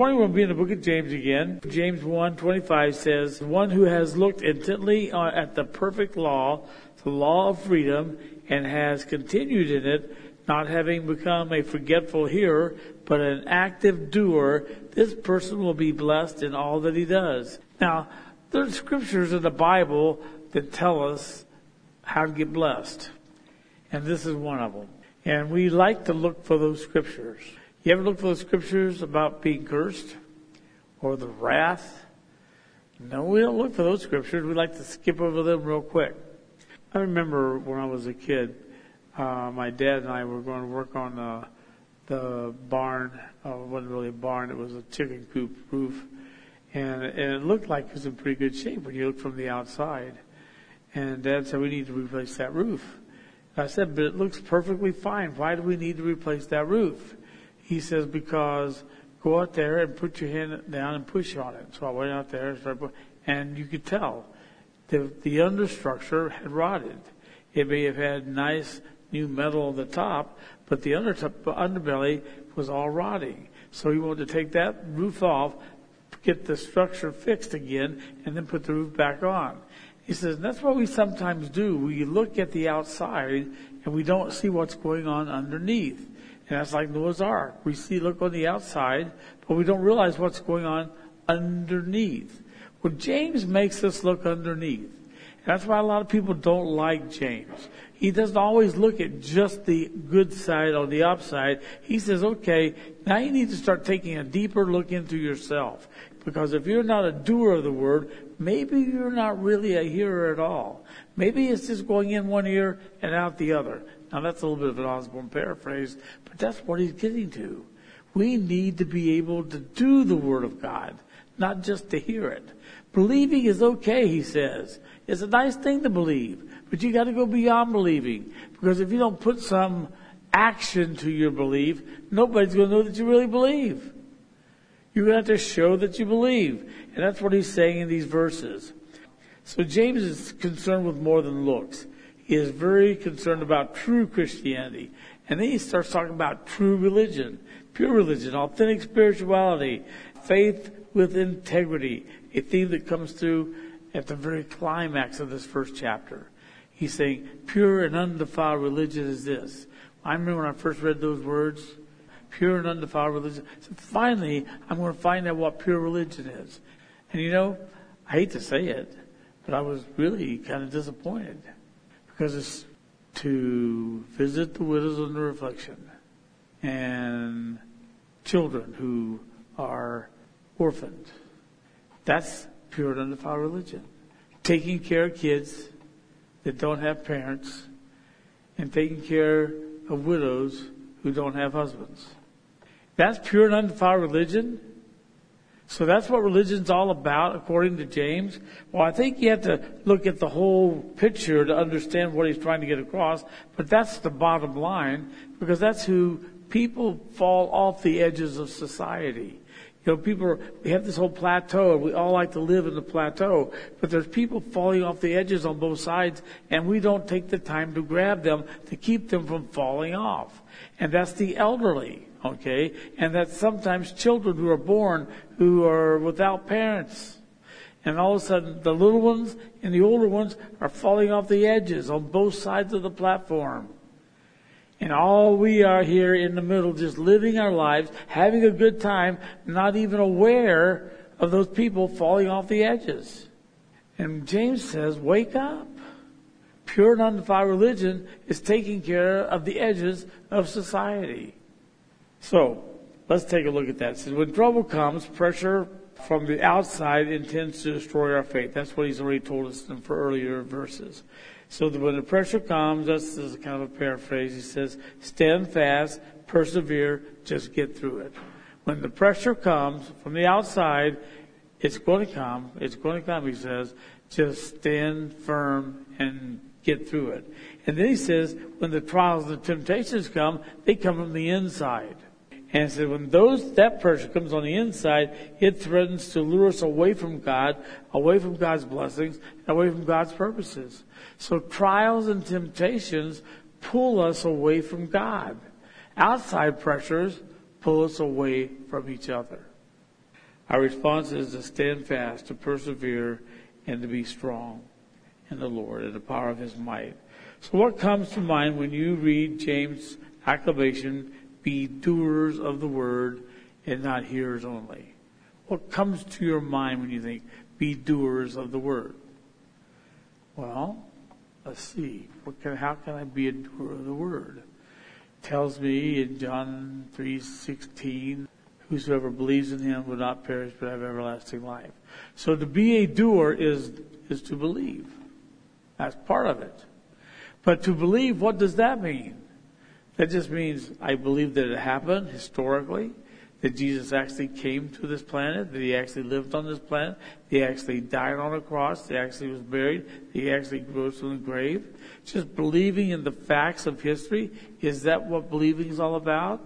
morning we'll be in the book of James again. James 1:25 says, "One who has looked intently at the perfect law, the law of freedom, and has continued in it, not having become a forgetful hearer, but an active doer, this person will be blessed in all that he does." Now, there's scriptures in the Bible that tell us how to get blessed. And this is one of them. And we like to look for those scriptures. You ever look for those scriptures about being cursed? Or the wrath? No, we don't look for those scriptures. We like to skip over them real quick. I remember when I was a kid, my dad and I were going to work on the barn. It wasn't really a barn, it was a chicken coop roof. And it looked like it was in pretty good shape when you looked from the outside. And Dad said, "We need to replace that roof." I said, "But it looks perfectly fine. Why do we need to replace that roof?" He says, "Because go out there and put your hand down and push on it." So I went out there and you could tell the understructure had rotted. It may have had nice new metal on the top, but the underbelly was all rotting. So he wanted to take that roof off, get the structure fixed again, and then put the roof back on. He says, that's what we sometimes do. We look at the outside and we don't see what's going on underneath. And that's like Noah's Ark. We look on the outside, but we don't realize what's going on underneath. Well, James makes us look underneath. And that's why a lot of people don't like James. He doesn't always look at just the good side or the upside. He says, okay, now you need to start taking a deeper look into yourself. Because if you're not a doer of the word, maybe you're not really a hearer at all. Maybe it's just going in one ear and out the other. Now that's a little bit of an Osborne paraphrase, but that's what he's getting to. We need to be able to do the word of God, not just to hear it. Believing is okay, he says. It's a nice thing to believe, but you got to go beyond believing. Because if you don't put some action to your belief, nobody's going to know that you really believe. You're going to have to show that you believe. And that's what he's saying in these verses. So James is concerned with more than looks. He is very concerned about true Christianity. And then he starts talking about true religion, pure religion, authentic spirituality, faith with integrity, a theme that comes through at the very climax of this first chapter. He's saying, pure and undefiled religion is this. I remember when I first read those words, pure and undefiled religion. So finally, I'm going to find out what pure religion is. And you know, I hate to say it, but I was really kind of disappointed. Because it's to visit the widows in the affliction and children who are orphaned. That's pure and undefiled religion. Taking care of kids that don't have parents and taking care of widows who don't have husbands. That's pure and undefiled religion. So that's what religion's all about, according to James. Well, I think you have to look at the whole picture to understand what he's trying to get across. But that's the bottom line, because that's who people fall off the edges of society. You know, we have this whole plateau, and we all like to live in the plateau. But there's people falling off the edges on both sides, and we don't take the time to grab them to keep them from falling off. And that's the elderly. Okay, and that's sometimes children who are born who are without parents. And all of a sudden, the little ones and the older ones are falling off the edges on both sides of the platform. And all we are here in the middle, just living our lives, having a good time, not even aware of those people falling off the edges. And James says, wake up. Pure and undefiled religion is taking care of the edges of society. So, let's take a look at that. It says, when trouble comes, pressure from the outside intends to destroy our faith. That's what he's already told us in earlier verses. So when the pressure comes, this is kind of a paraphrase. He says, stand fast, persevere, just get through it. When the pressure comes from the outside, it's going to come, he says, just stand firm and get through it. And then he says, when the trials and the temptations come, they come from the inside. And so when that pressure comes on the inside, it threatens to lure us away from God, away from God's blessings, away from God's purposes. So trials and temptations pull us away from God. Outside pressures pull us away from each other. Our response is to stand fast, to persevere, and to be strong in the Lord and the power of His might. So what comes to mind when you read James' acclamation, be doers of the word and not hearers only? What comes to your mind when you think, be doers of the word? Well, let's see. How can I be a doer of the word? It tells me in John 3:16, whosoever believes in Him will not perish but have everlasting life. So to be a doer is to believe. That's part of it. But to believe, what does that mean? That just means I believe that it happened historically, that Jesus actually came to this planet, that He actually lived on this planet, that He actually died on a cross, that He actually was buried, that He actually rose from the grave. Just believing in the facts of history, is that what believing is all about?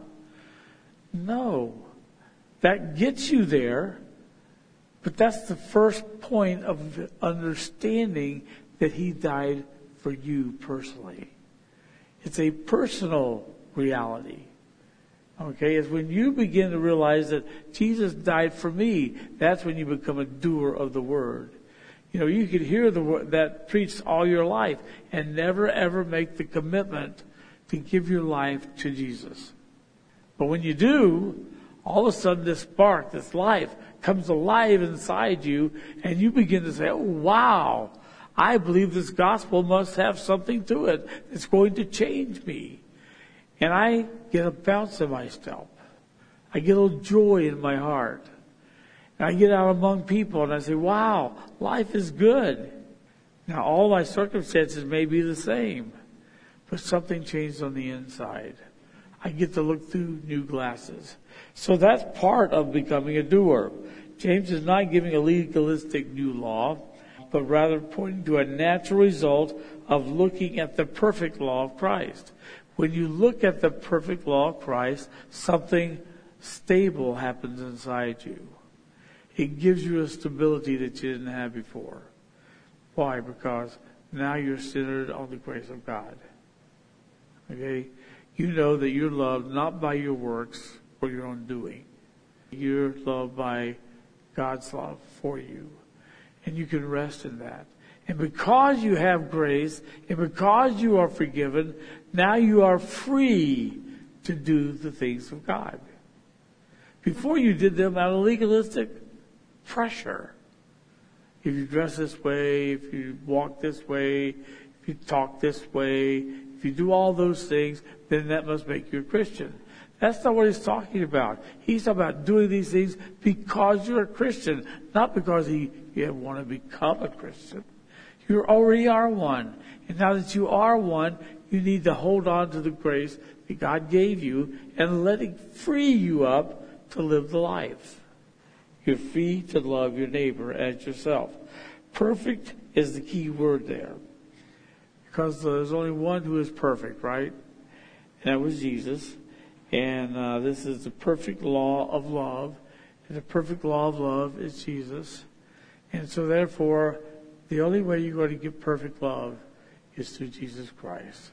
No. That gets you there, but that's the first point of understanding that He died for you personally. It's a personal reality. Okay, it's when you begin to realize that Jesus died for me, that's when you become a doer of the word. You know, you could hear the word that preached all your life and never ever make the commitment to give your life to Jesus. But when you do, all of a sudden this spark, this life, comes alive inside you, and you begin to say, oh, wow, I believe this gospel must have something to it that's going to change me. And I get a bounce in my step. I get a little joy in my heart. And I get out among people and I say, wow, life is good. Now, all my circumstances may be the same, but something changed on the inside. I get to look through new glasses. So that's part of becoming a doer. James is not giving a legalistic new law, but rather pointing to a natural result of looking at the perfect law of Christ. When you look at the perfect law of Christ, something stable happens inside you. It gives you a stability that you didn't have before. Why? Because now you're centered on the grace of God. Okay? You know that you're loved not by your works or your own doing. You're loved by God's love for you. And you can rest in that. And because you have grace, and because you are forgiven, now you are free to do the things of God. Before you did them out of legalistic pressure. If you dress this way, if you walk this way, if you talk this way, if you do all those things, then that must make you a Christian. That's not what he's talking about. He's talking about doing these things because you're a Christian, not because you want to become a Christian. You already are one. And now that you are one, you need to hold on to the grace that God gave you and let it free you up to live the life. You're free to love your neighbor as yourself. Perfect is the key word there. Because there's only one who is perfect, right? And that was Jesus. And this is the perfect law of love. And the perfect law of love is Jesus. And so therefore, the only way you're going to get perfect love is through Jesus Christ.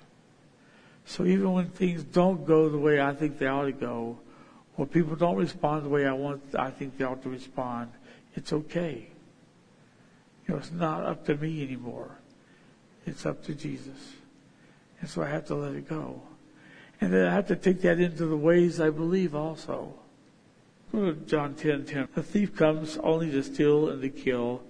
So even when things don't go the way I think they ought to go, or people don't respond the way I think they ought to respond, it's okay. You know, it's not up to me anymore. It's up to Jesus. And so I have to let it go. And then I have to take that into the ways I believe also. Go to John 10:10. The thief comes only to steal and to kill,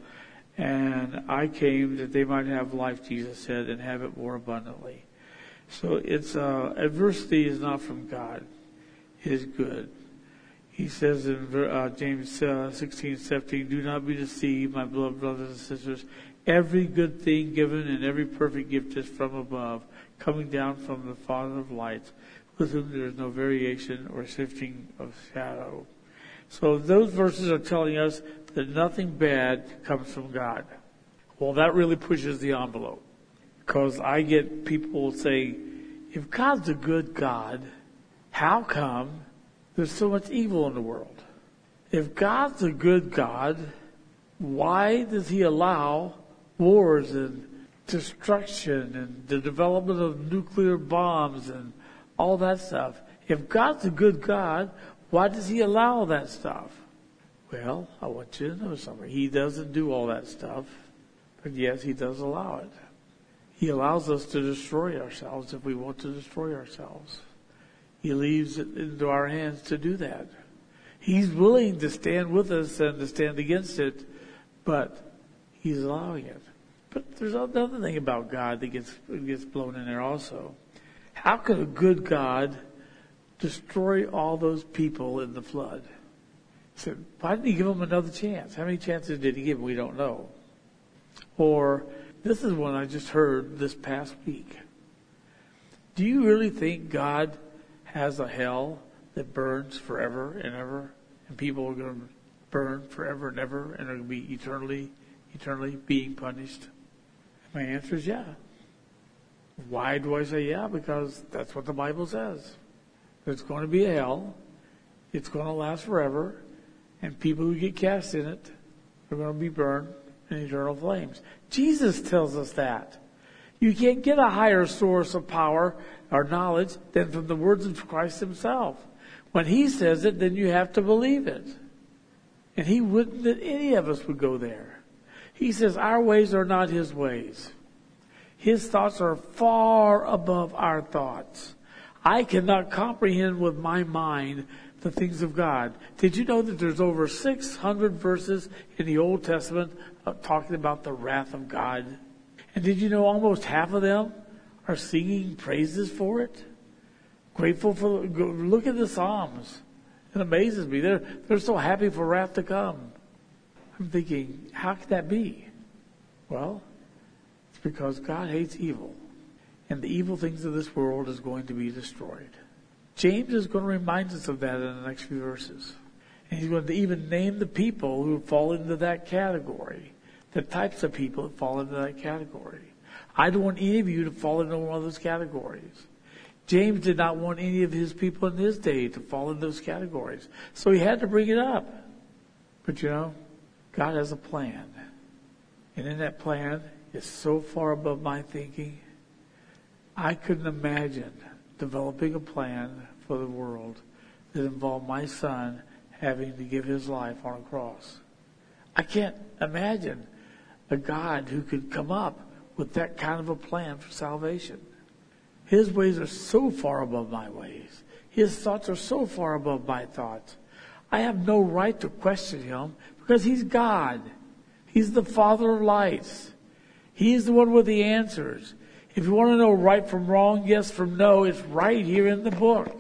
and I came that they might have life, Jesus said, and have it more abundantly. So it's adversity is not from God. It is good. He says in James 16:17, do not be deceived, my beloved brothers and sisters. Every good thing given and every perfect gift is from above, coming down from the Father of lights, with whom there is no variation or shifting of shadow. So those verses are telling us that nothing bad comes from God. Well, that really pushes the envelope. Because I get people saying, if God's a good God, how come there's so much evil in the world? If God's a good God, why does He allow wars and destruction and the development of nuclear bombs and all that stuff? If God's a good God, why does He allow that stuff? Well, I want you to know something. He doesn't do all that stuff, but yes, he does allow it. He allows us to destroy ourselves if we want to destroy ourselves. He leaves it into our hands to do that. He's willing to stand with us and to stand against it, but he's allowing it. But there's another thing about God that gets blown in there also. How could a good God destroy all those people in the flood? He said, why didn't he give them another chance? How many chances did he give them? We don't know. Or, this is one I just heard this past week. Do you really think God has a hell that burns forever and ever, and people are going to burn forever and ever, and are going to be eternally being punished? My answer is yeah. Why do I say yeah? Because that's what the Bible says. There's going to be a hell. It's going to last forever. And people who get cast in it are going to be burned in eternal flames. Jesus tells us that. You can't get a higher source of power or knowledge than from the words of Christ himself. When he says it, then you have to believe it. And he wouldn't that any of us would go there. He says our ways are not his ways. His thoughts are far above our thoughts. I cannot comprehend with my mind the things of God. Did you know that there's over 600 verses in the Old Testament talking about the wrath of God? And did you know almost half of them are singing praises for it? Grateful for, look at the Psalms. It amazes me. They're so happy for wrath to come. I'm thinking, how could that be? Well, it's because God hates evil. And the evil things of this world is going to be destroyed. James is going to remind us of that in the next few verses. And he's going to even name the people who fall into that category. The types of people that fall into that category. I don't want any of you to fall into one of those categories. James did not want any of his people in his day to fall into those categories. So he had to bring it up. But you know, God has a plan. And in that plan, it's so far above my thinking. I couldn't imagine developing a plan for the world that involved my son having to give his life on a cross. I can't imagine a God who could come up with that kind of a plan for salvation. His ways are so far above my ways. His thoughts are so far above my thoughts. I have no right to question him because he's God. He's the Father of lights. He's the one with the answers. If you want to know right from wrong, yes from no, it's right here in the book.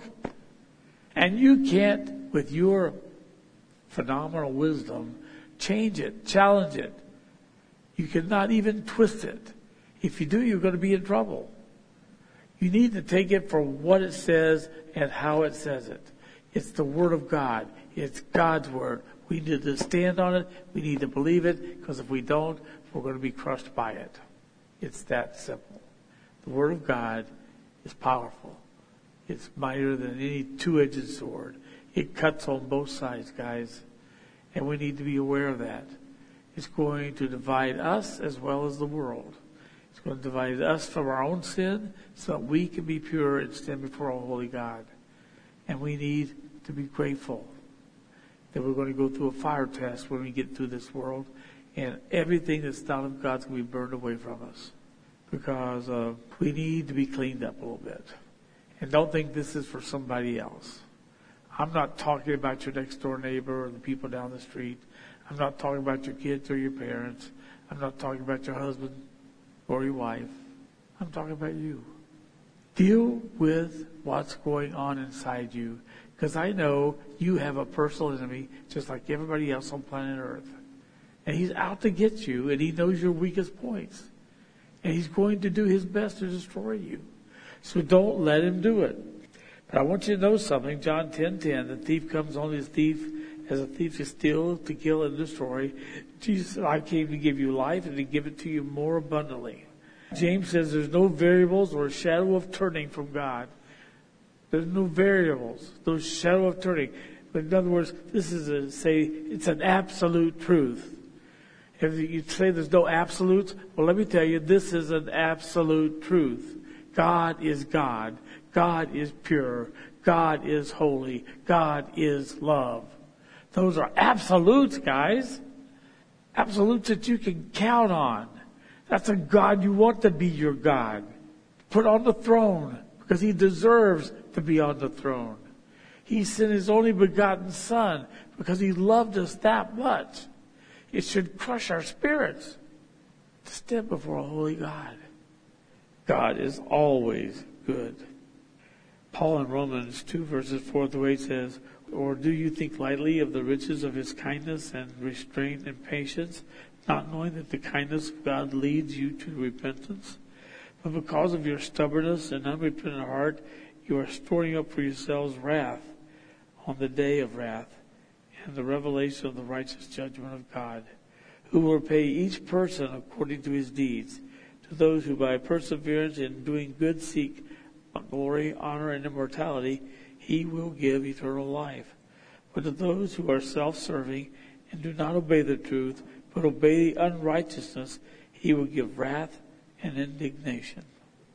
And you can't, with your phenomenal wisdom, change it, challenge it. You cannot even twist it. If you do, you're going to be in trouble. You need to take it for what it says and how it says it. It's the Word of God. It's God's Word. We need to stand on it. We need to believe it, because if we don't, we're going to be crushed by it. It's that simple. The Word of God is powerful. It's mightier than any two-edged sword. It cuts on both sides, guys. And we need to be aware of that. It's going to divide us as well as the world. It's going to divide us from our own sin so that we can be pure and stand before a holy God. And we need to be grateful that we're going to go through a fire test when we get through this world. And everything that's not of God's going to be burned away from us. Because we need to be cleaned up a little bit. And don't think this is for somebody else. I'm not talking about your next door neighbor or the people down the street. I'm not talking about your kids or your parents. I'm not talking about your husband or your wife. I'm talking about you. Deal with what's going on inside you. Because I know you have a personal enemy just like everybody else on planet Earth. And he's out to get you, and he knows your weakest points. And he's going to do his best to destroy you. So don't let him do it. But I want you to know something. John 10:10, the thief comes only as a thief to steal, to kill, and destroy. Jesus said, I came to give you life and to give it to you more abundantly. James says there's no variables or shadow of turning from God. There's no variables, no shadow of turning. But in other words, this is it's an absolute truth. If you say there's no absolutes, well, let me tell you, this is an absolute truth. God is God. God is pure. God is holy. God is love. Those are absolutes, guys. Absolutes that you can count on. That's a God you want to be your God. Put on the throne because he deserves to be on the throne. He sent his only begotten Son because he loved us that much. It should crush our spirits to stand before a holy God. God is always good. Paul in Romans 2 verses 4 through 8 says, "Or do you think lightly of the riches of his kindness and restraint and patience, not knowing that the kindness of God leads you to repentance? But because of your stubbornness and unrepentant heart, you are storing up for yourselves wrath on the day of wrath and the revelation of the righteous judgment of God, who will repay each person according to his deeds. To those who by perseverance in doing good seek glory, honor, and immortality, he will give eternal life. But to those who are self-serving and do not obey the truth, but obey unrighteousness, he will give wrath and indignation."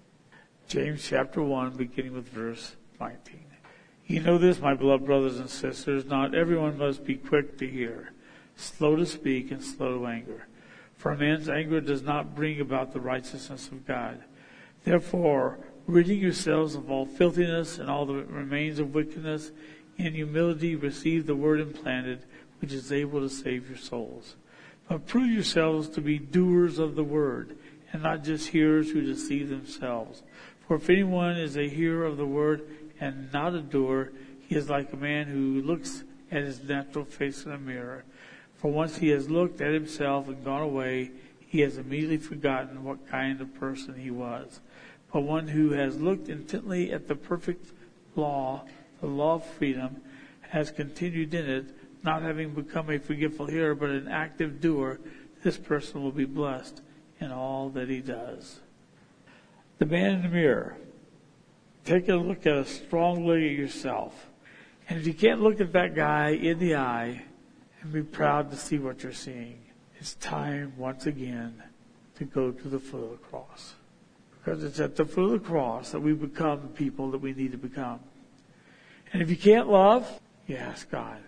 James chapter 1, beginning with verse 19. "You know this, my beloved brothers and sisters, not everyone must be quick to hear, slow to speak, and slow to anger. For a man's anger does not bring about the righteousness of God. Therefore, ridding yourselves of all filthiness and all that remains of wickedness, in humility receive the word implanted, which is able to save your souls. But prove yourselves to be doers of the word, and not just hearers who deceive themselves. For if anyone is a hearer of the word and not a doer, he is like a man who looks at his natural face in a mirror. For once he has looked at himself and gone away, he has immediately forgotten what kind of person he was. But one who has looked intently at the perfect law, the law of freedom, has continued in it, not having become a forgetful hearer, but an active doer, this person will be blessed in all that he does." The man in the mirror. Take a look at a strong look at yourself. And if you can't look at that guy in the eye and be proud to see what you're seeing, it's time once again to go to the foot of the cross. Because it's at the foot of the cross that we become the people that we need to become. And if you can't love, you ask God,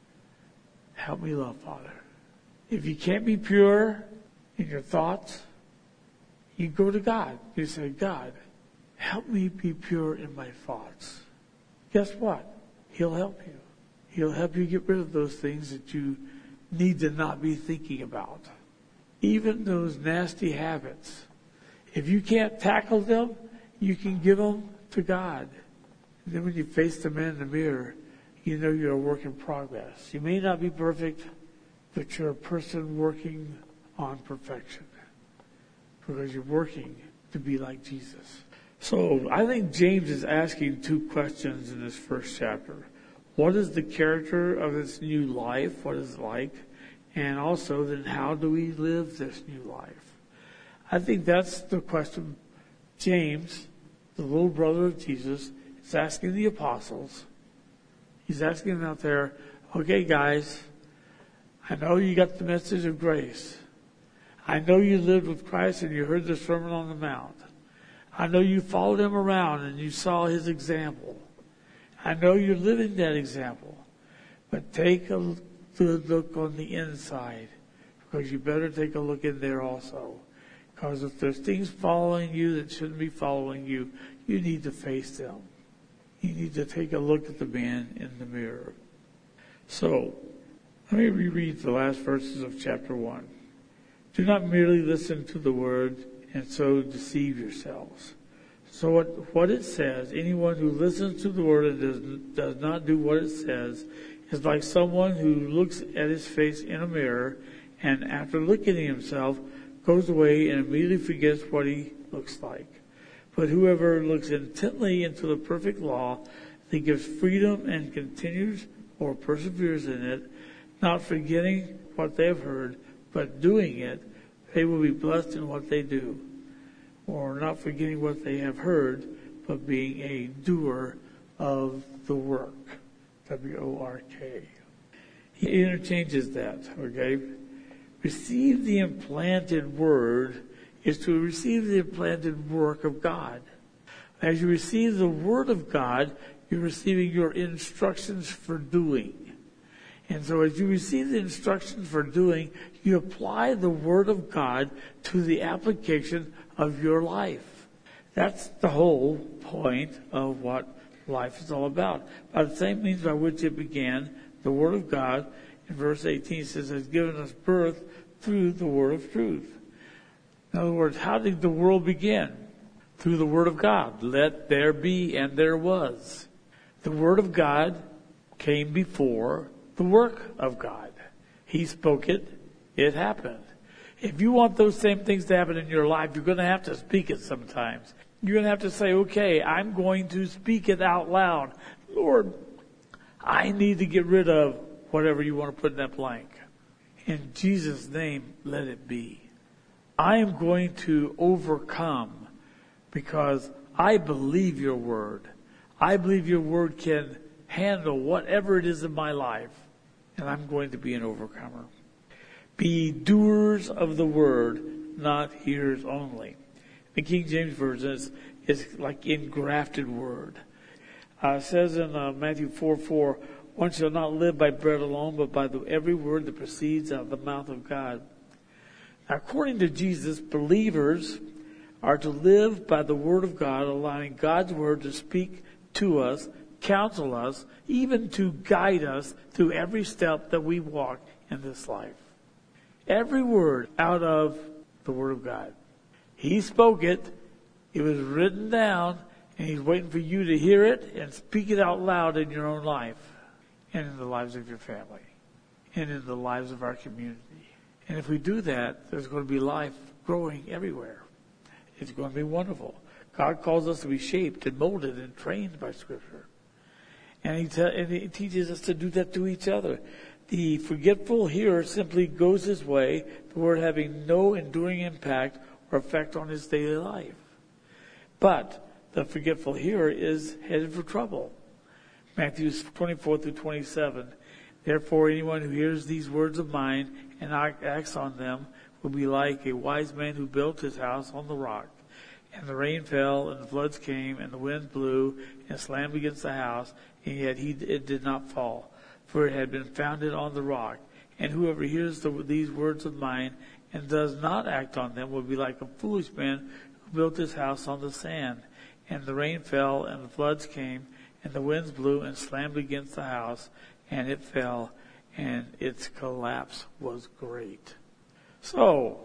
help me love, Father. If you can't be pure in your thoughts, you go to God. You say, God, help me be pure in my thoughts. Guess what? He'll help you. He'll help you get rid of those things that you need to not be thinking about. Even those nasty habits. If you can't tackle them, you can give them to God. And then when you face the man in the mirror, you know you're a work in progress. You may not be perfect, but you're a person working on perfection. Because you're working to be like Jesus. So I think James is asking two questions in this first chapter. What is the character of this new life? What is it like? And also, then how do we live this new life? I think that's the question James, the little brother of Jesus, is asking the apostles. He's asking them out there, okay, guys, I know you got the message of grace. I know you lived with Christ and you heard the Sermon on the Mount. I know you followed him around and you saw his example. I know you're living that example. But take a good look on the inside, because you better take a look in there also. Because if there's things following you that shouldn't be following you, you need to face them. You need to take a look at the man in the mirror. So, let me reread the last verses of chapter 1. Do not merely listen to the word and so deceive yourselves. So what it says, anyone who listens to the word and does not do what it says is like someone who looks at his face in a mirror and after looking at himself goes away and immediately forgets what he looks like. But whoever looks intently into the perfect law that gives freedom and continues or perseveres in it, not forgetting what they have heard, but doing it, they will be blessed in what they do. Or not forgetting what they have heard, but being a doer of the work. W-O-R-K. He interchanges that, okay? Receive the implanted word is to receive the implanted work of God. As you receive the word of God, you're receiving your instructions for doing. And so as you receive the instructions for doing, you apply the Word of God to the application of your life. That's the whole point of what life is all about. By the same means by which it began, the Word of God, in verse 18 says, has given us birth through the Word of truth. In other words, how did the world begin? Through the Word of God. Let there be, and there was. The Word of God came before the work of God. He spoke it, it happened. If you want those same things to happen in your life, you're going to have to speak it sometimes. You're going to have to say, okay, I'm going to speak it out loud. Lord, I need to get rid of whatever you want to put in that blank. In Jesus' name, let it be. I am going to overcome because I believe your word. I believe your word can handle whatever it is in my life. And I'm going to be an overcomer. Be doers of the word, not hearers only. The King James Version is like engrafted word. It says in Matthew 4:4, one shall not live by bread alone, but by every word that proceeds out of the mouth of God. Now, according to Jesus, believers are to live by the word of God, allowing God's word to speak to us, counsel us, even to guide us through every step that we walk in this life. Every word out of the Word of God. He spoke it. It was written down, and He's waiting for you to hear it and speak it out loud in your own life and in the lives of your family and in the lives of our community. And if we do that, there's going to be life growing everywhere. It's going to be wonderful. God calls us to be shaped and molded and trained by Scripture. And he teaches us to do that to each other. The forgetful hearer simply goes his way, the word having no enduring impact or effect on his daily life. But the forgetful hearer is headed for trouble. Matthew 24-27. Therefore, anyone who hears these words of mine and acts on them will be like a wise man who built his house on the rock. And the rain fell, and the floods came, and the wind blew, and slammed against the house, and yet it did not fall, for it had been founded on the rock. And whoever hears these words of mine and does not act on them will be like a foolish man who built his house on the sand. And the rain fell, and the floods came, and the winds blew and slammed against the house, and it fell, and its collapse was great. So,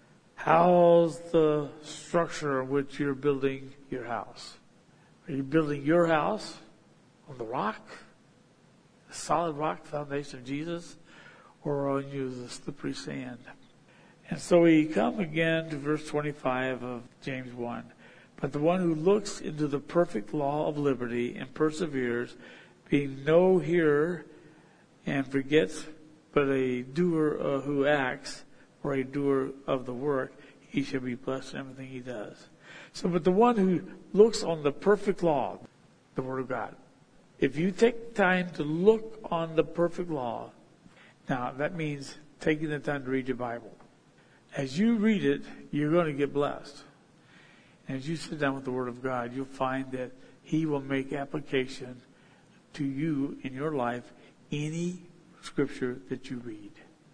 how's the structure in which you're building your house? Are you building your house on the rock, the solid rock, the foundation of Jesus, or on you the slippery sand? And so we come again to verse 25 of James 1. But the one who looks into the perfect law of liberty and perseveres, being no hearer and forgets, but a doer who acts, or a doer of the work, he shall be blessed in everything he does. So, but the one who looks on the perfect law, the Word of God, if you take time to look on the perfect law, now that means taking the time to read your Bible. As you read it, you're going to get blessed. And as you sit down with the Word of God, you'll find that He will make application to you in your life any scripture that you read.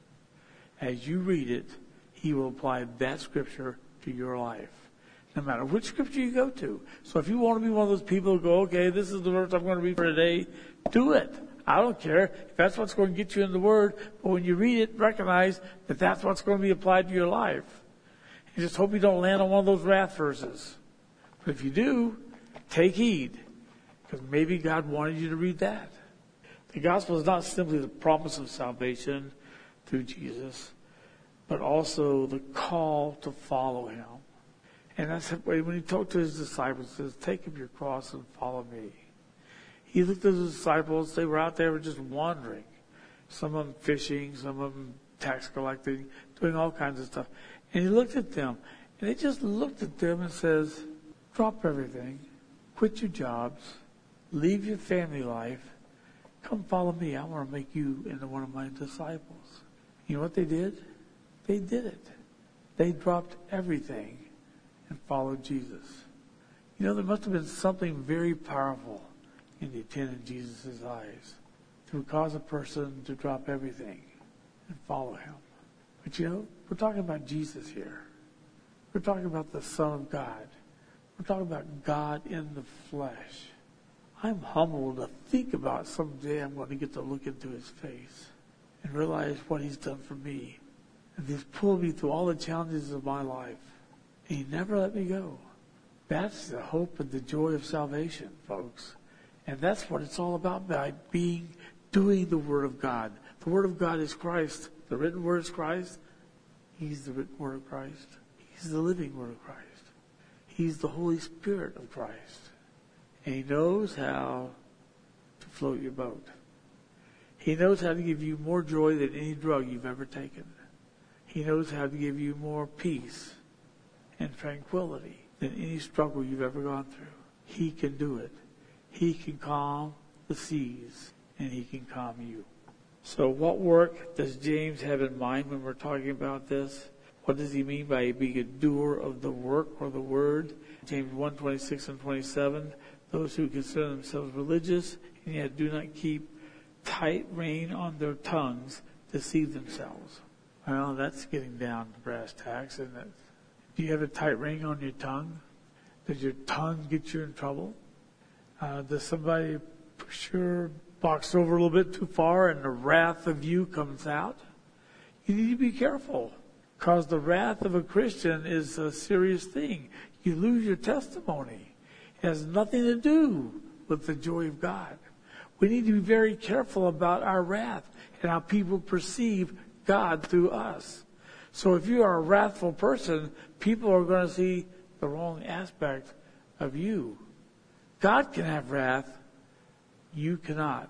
As you read it, He will apply that scripture to your life, no matter which scripture you go to. So if you want to be one of those people who go, okay, this is the verse I'm going to read for today, do it. I don't care if that's what's going to get you in the Word, but when you read it, recognize that that's what's going to be applied to your life. You just hope you don't land on one of those wrath verses. But if you do, take heed, because maybe God wanted you to read that. The gospel is not simply the promise of salvation through Jesus, but also the call to follow Him. And that's when He talked to His disciples, He says, take up your cross and follow me. He looked at His disciples, they were out there just wandering. Some of them fishing, some of them tax collecting, doing all kinds of stuff. And He looked at them, and He just looked at them and says, drop everything, quit your jobs, leave your family life, come follow me. I want to make you into one of my disciples. You know what they did? They did it. They dropped everything and followed Jesus. You know, there must have been something very powerful in the attendant Jesus' eyes would cause a person to drop everything and follow him. But we're talking about Jesus here. We're talking about the Son of God. We're talking about God in the flesh. I'm humbled to think about someday I'm going to get to look into his face and realize what he's done for me. And he's pulled me through all the challenges of my life. And he never let me go. That's the hope and the joy of salvation, folks. And that's what it's all about, by doing the Word of God. The Word of God is Christ. The written Word is Christ. He's the written Word of Christ. He's the living Word of Christ. He's the Holy Spirit of Christ. And he knows how to float your boat. He knows how to give you more joy than any drug you've ever taken. He knows how to give you more peace and tranquility than any struggle you've ever gone through. He can do it. He can calm the seas, and he can calm you. So what work does James have in mind when we're talking about this? What does he mean by being a doer of the work or the word? James 1:26 and 27, those who consider themselves religious and yet do not keep tight rein on their tongues deceive themselves. Well, that's getting down to brass tacks, isn't it? Do you have a tight rein on your tongue? Does your tongue get you in trouble? Does somebody push your box over a little bit too far and the wrath of you comes out? You need to be careful, because the wrath of a Christian is a serious thing. You lose your testimony. It has nothing to do with the joy of God. We need to be very careful about our wrath and how people perceive God through us. So if you are a wrathful person, people are going to see the wrong aspect of you. God can have wrath. You cannot.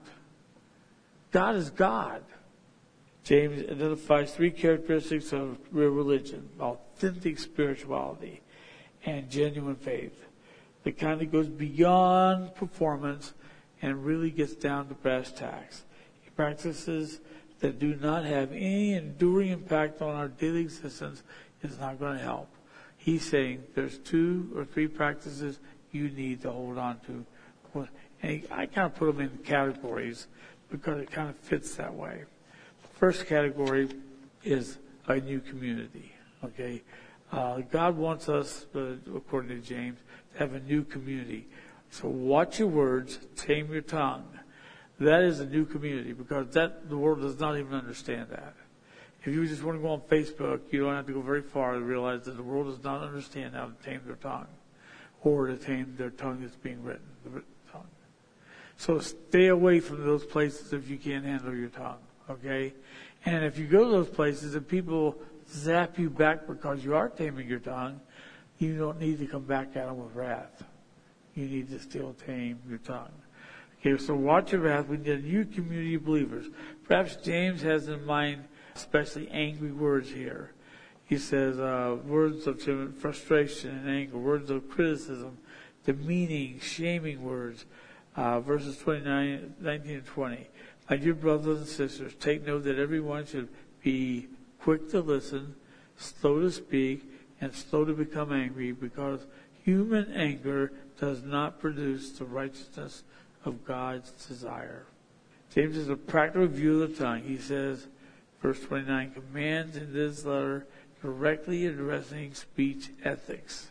God is God. James identifies three characteristics of real religion: authentic spirituality and genuine faith. The kind that goes beyond performance and really gets down to brass tacks. Practices that do not have any enduring impact on our daily existence is not going to help. He's saying there's 2 or 3 practices you need to hold on to. And I kind of put them in categories because it kind of fits that way. The first category is a new community. Okay, God wants us, according to James, to have a new community. So watch your words, tame your tongue. That is a new community, because the world does not even understand that. If you just want to go on Facebook, you don't have to go very far to realize that the world does not understand how to tame their tongue, or to tame their tongue that's being written, the written tongue. So stay away from those places if you can't handle your tongue, okay? And if you go to those places and people zap you back because you are taming your tongue, you don't need to come back at them with wrath. You need to still tame your tongue. Okay, so watch your wrath. We need a new community of believers. Perhaps James has in mind especially angry words here. He says words of frustration and anger, words of criticism, demeaning, shaming words. Verses 19 and 20. My dear brothers and sisters, take note that everyone should be quick to listen, slow to speak, and slow to become angry, because human anger does not produce the righteousness of God's desire. James is a practical view of the tongue. He says, verse 29, commands in this letter directly addressing speech ethics.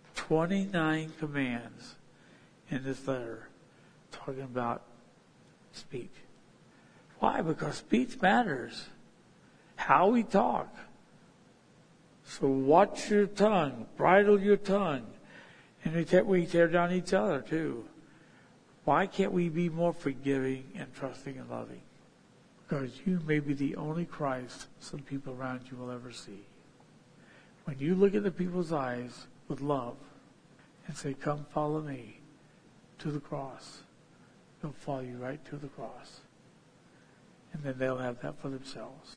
29 commands in this letter talking about speech. Why? Because speech matters. How we talk. So watch your tongue, bridle your tongue. And we tear down each other too. Why can't we be more forgiving and trusting and loving? Because you may be the only Christ some people around you will ever see. When you look at the people's eyes with love and say, come follow me to the cross, they'll follow you right to the cross. And then they'll have that for themselves.